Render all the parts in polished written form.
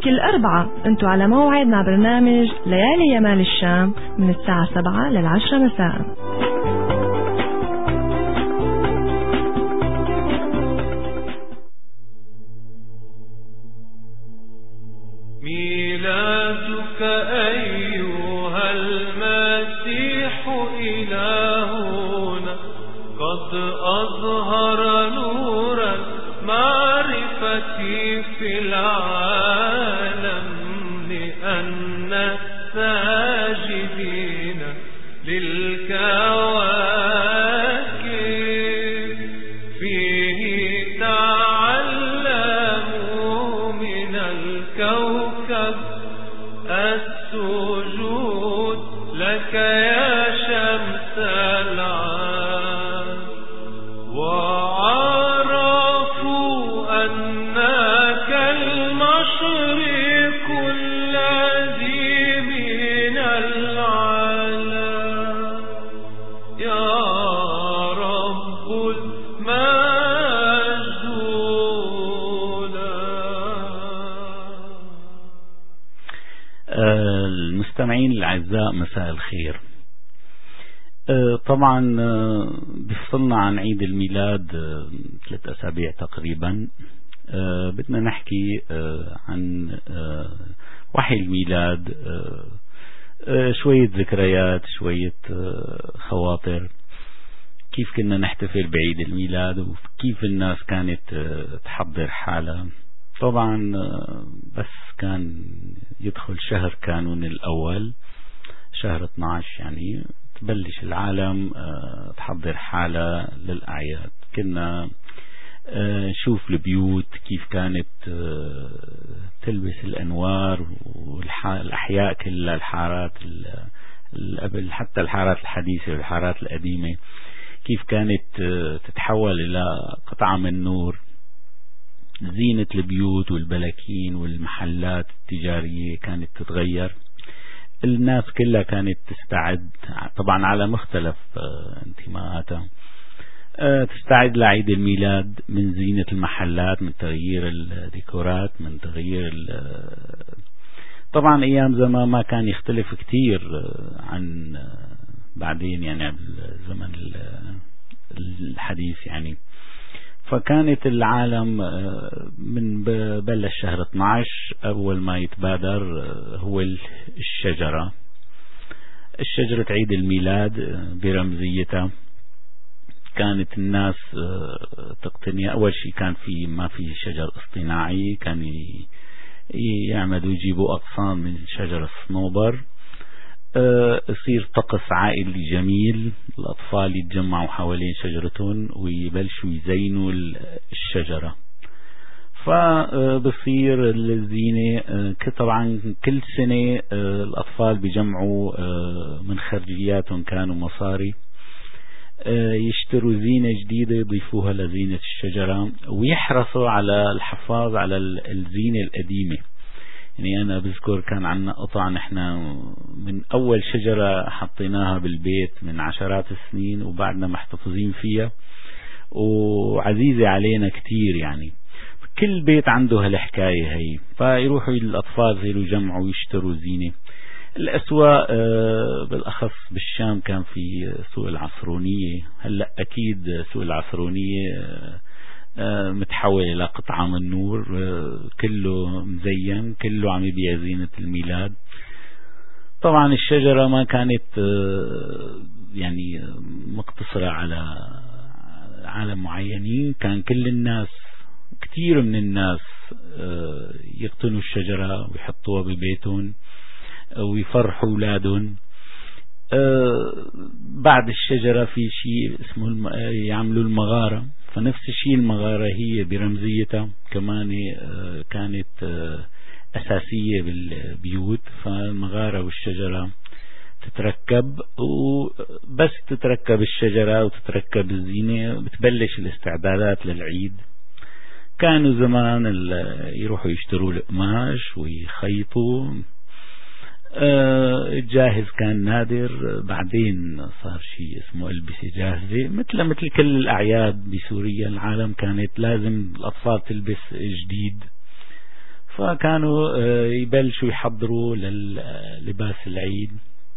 كل أربعة انتوا على موعد مع برنامج ليالي يمال الشام من الساعة 7 لل10 مساء. ميلادك أيها المسيح إلهنا قد أظهر نور المعرفة في العالم لأن الساجدين للكواكب فيه تعلموا من الكوكب السجود لك يا شمس العالم وعرفوا أنك المشرق الذي من العالم يا رب المجد المستمعين الأعزاء مساء الخير. طبعا بفصلنا عن عيد الميلاد 3 أسابيع تقريبا. بدنا نحكي عن وحي الميلاد، شوية ذكريات، شوية خواطر، كيف كنا نحتفل بعيد الميلاد وكيف الناس كانت تحضر حالها. طبعا بس كان يدخل شهر كانون الأول، شهر 12 يعني تبلش العالم تحضر حالها للأعياد. كنا نشوف البيوت كيف كانت تلبس الأنوار، والأحياء كلها، الحارات قبل حتى الحارات الحديثة والحارات القديمة كيف كانت تتحول إلى قطعة من نور. زينة البيوت والبلكين والمحلات التجارية كانت تتغير. الناس كلها كانت تستعد طبعا على مختلف انتماءاتها، تستعد لعيد الميلاد، من زينة المحلات، من تغيير الديكورات، من تغيير طبعا أيام زمان ما كان يختلف كتير عن بعدين يعني الزمن الحديث يعني. فكانت العالم من بلش شهر 12 أول ما يتبادر هو الشجرة عيد الميلاد برمزيتها. كانت الناس تقتني. أول شيء كان ما في شجر اصطناعي، كان يعملوا يجيبوا أغصان من شجر الصنوبر. يصير طقس عائلي جميل، الأطفال يتجمعوا حوالين شجرتهم ويبلشوا يزينوا الشجرة. فبصير الزينة. طبعا كل سنة الأطفال بيجمعوا من خرجياتهم كانوا مصاري، يشتروا زينة جديدة يضيفوها لزينة الشجرة، ويحرصوا على الحفاظ على الزينة القديمة. يعني أنا بذكر كان عنا قطع نحن من أول شجرة حطيناها بالبيت من عشرات السنين وبعدنا محتفظين فيها وعزيزة علينا كتير. يعني كل بيت عنده هالحكاية هي. فيروحوا الأطفال يجمعوا ويشتروا زينة. الأسواق بالأخص بالشام كان في سوق العصرونية. هلأ أكيد سوق العصرونية متحول إلى قطعة من نور، كله مزين، كله عم يبيع زينة الميلاد. طبعا الشجرة ما كانت يعني مقتصرة على عالم معينين، كان كل الناس، كثير من الناس يقتنوا الشجرة ويحطوها ببيتهم ويفرحوا أولادهم. بعد الشجرة في شيء اسمه يعملوا المغارة. فنفس الشيء المغارة هي برمزيتها كمان كانت أساسية بالبيوت. فالمغارة والشجرة تتركب، وبس تتركب الشجرة وتتركب الزينة بتبلش الاستعدادات للعيد. كانوا زمان يروحوا يشتروا القماش ويخيطوا. الجاهز كان نادر، بعدين صار شيء اسمه ألبسة جاهزة. مثل كل الأعياد بسوريا العالم كانت لازم الأطفال تلبس جديد. فكانوا يبلشوا يحضروا للباس العيد.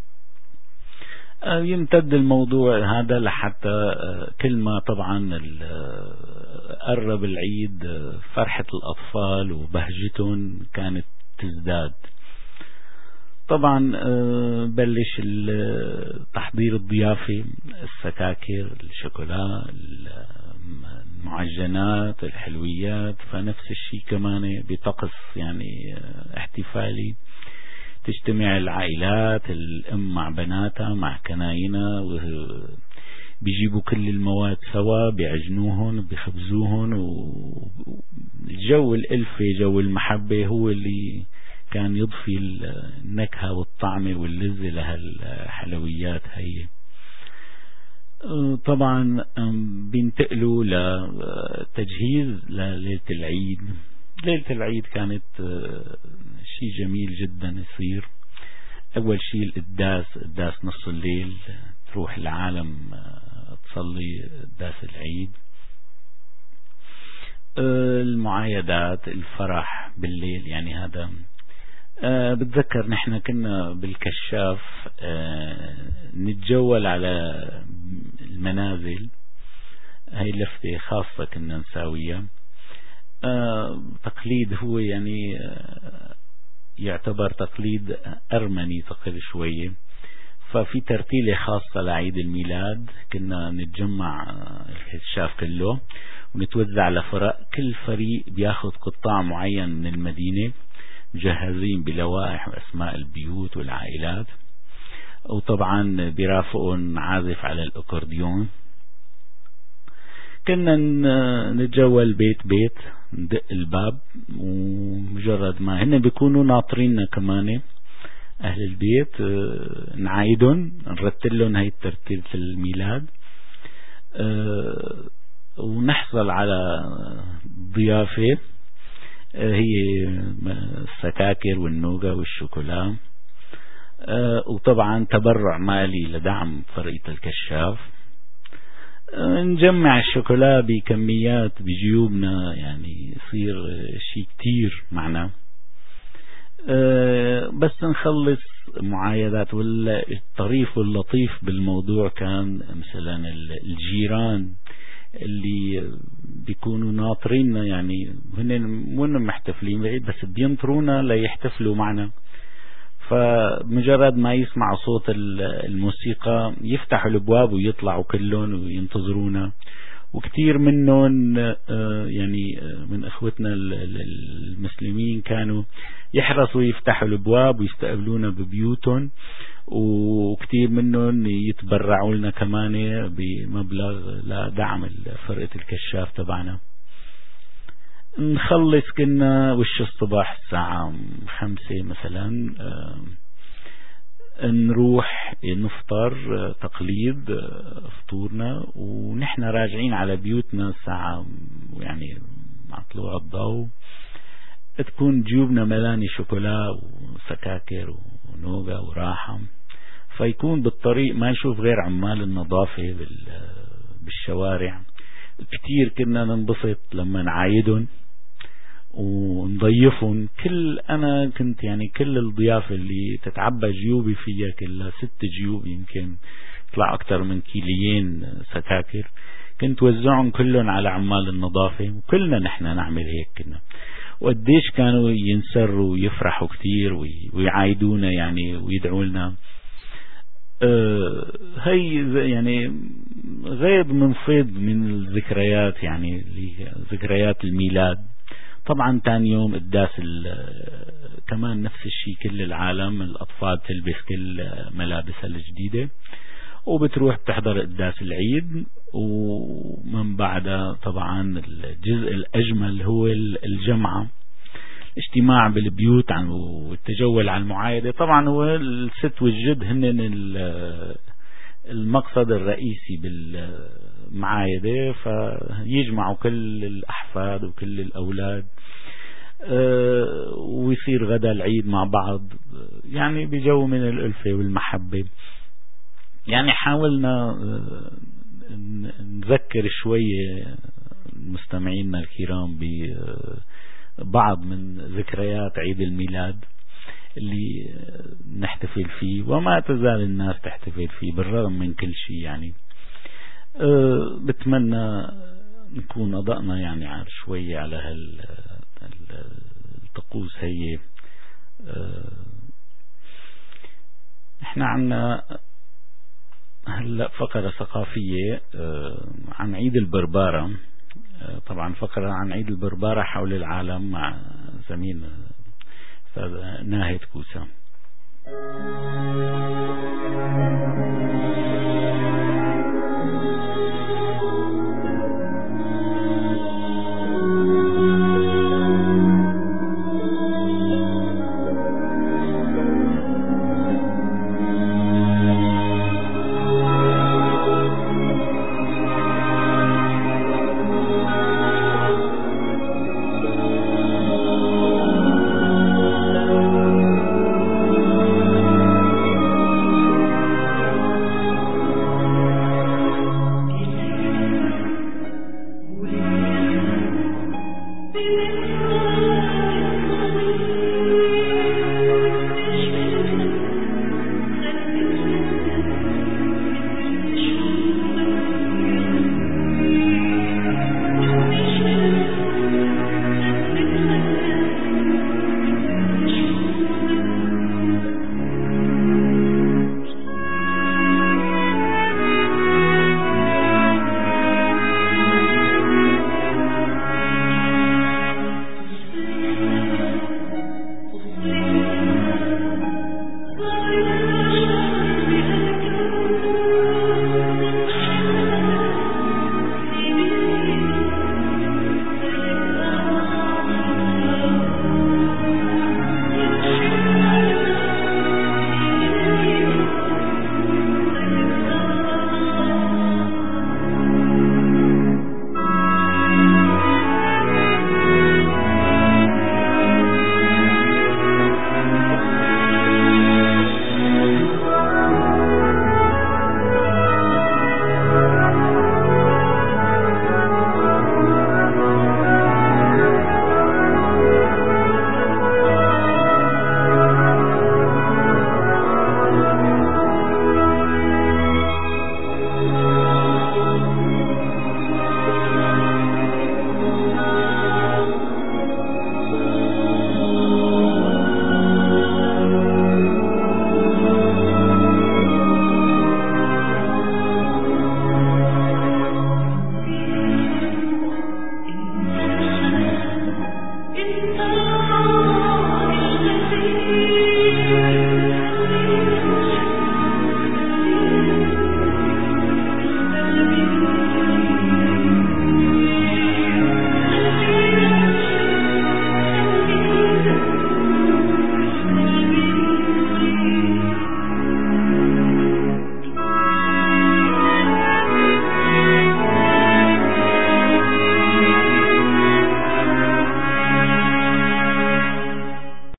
يمتد الموضوع هذا لحتى كل ما طبعا قرب العيد فرحة الأطفال وبهجتهم كانت تزداد. طبعا بلش تحضير الضيافة، السكاكر، الشوكولا، المعجنات، الحلويات. فنفس الشيء كمان بطقس يعني احتفالي، تجتمع العائلات، الأم مع بناتها مع كناينها، بيجيبوا كل المواد سوا، بيعجنوهن، بيخبزوهن، وجو الألفة، جو المحبة هو اللي كان يضفي النكهة والطعمة واللذة لهالحلويات هي. طبعا بينتقلوا لتجهيز لليلة العيد. ليلة العيد كانت شيء جميل جدا يصير. أول شيء القداس نص الليل، تروح العالم تصلي قداس العيد. المعايدات، الفرح بالليل، يعني هذا بتذكر نحن كنا بالكشاف نتجول على المنازل. هاي لفتة خاصة كنا نساويها. تقليد هو يعني يعتبر تقليد أرمني تقل شوية. ففي ترتيلة خاصة لعيد الميلاد، كنا نتجمع الكشاف كله ونتوزع على فرق. كل فريق بياخذ قطاع معين من المدينة مجهزين بلوائح وأسماء البيوت والعائلات، وطبعا بيرافقون عازف على الأكورديون. كنا نتجول بيت بيت، ندق الباب، ومجرد ما هن بيكونوا ناطريننا كمان أهل البيت نعايدن، نرتلن هاي ترتيلة الميلاد، ونحصل على ضيافة هي السكاكر والنوغا والشوكولا، وطبعا تبرع مالي لدعم فرقة الكشاف. نجمع الشوكولا بكميات بجيوبنا، يعني يصير شيء كتير معنا. بس نخلص معايدات. والطريف واللطيف بالموضوع كان مثلا الجيران اللي بيكونوا ناطريننا، يعني هن مو محتفلين بعيد بس بينطرونا ليحتفلوا معنا. فمجرد ما يسمع صوت الموسيقى يفتحوا الابواب ويطلعوا كلهم وينتظرونا. وكثير منهم يعني من اخوتنا المسلمين كانوا يحرصوا يفتحوا الابواب ويستقبلونا ببيوتهم، وكثير منهم يتبرعوا لنا كمان بمبلغ لدعم فرقة الكشاف تبعنا. نخلص كنا وش الصباح الساعة 5 مثلا، نروح نفطر تقليد فطورنا، ونحن راجعين على بيوتنا الساعة يعني مع طلوع الضوء تكون جيوبنا ملاني شوكولا وسكاكر ونوغا وراحة. فيكون بالطريق ما يشوف غير عمال النظافة بالشوارع. كتير كنا ننبسط لما نعايدهم ونضيفهم. أنا كنت يعني كل الضيافة اللي تتعبى جيوبي فيها كلها 6 جيوب، يمكن طلع أكتر من 2 كيلو سكاكر، كنت وزعهم كلهم على عمال النظافة. وكلنا نحن نعمل هيك كنا. وقديش كانوا ينسروا ويفرحوا كتير ويعايدونا يعني ويدعوا لنا. هي يعني غير من فيض من الذكريات، يعني ذكريات الميلاد. طبعا تاني يوم قداس كمان نفس الشيء، كل العالم الأطفال تلبس كل ملابسها الجديدة وبتروح بتحضر قداس العيد. ومن بعدها طبعا الجزء الأجمل هو الجمعة، اجتماع بالبيوت والتجول على المعايدة. طبعا هو الست والجد هن المقصد الرئيسي بالمعايدة، فيجمعوا كل الأحفاد وكل الأولاد ويصير غدا العيد مع بعض، يعني بجو من الألفة والمحبة. يعني حاولنا نذكر شوية مستمعينا الكرام ببعض من ذكريات عيد الميلاد اللي نحتفل فيه وما تزال الناس تحتفل فيه بالرغم من كل شيء. يعني بتمنى نكون أضأنا يعني شوية على الطقوس هي. احنا عنا هلأ فقرة ثقافية عن عيد البربارة. طبعا فقرة عن عيد البربارة حول العالم مع زميل ناهد كوسا.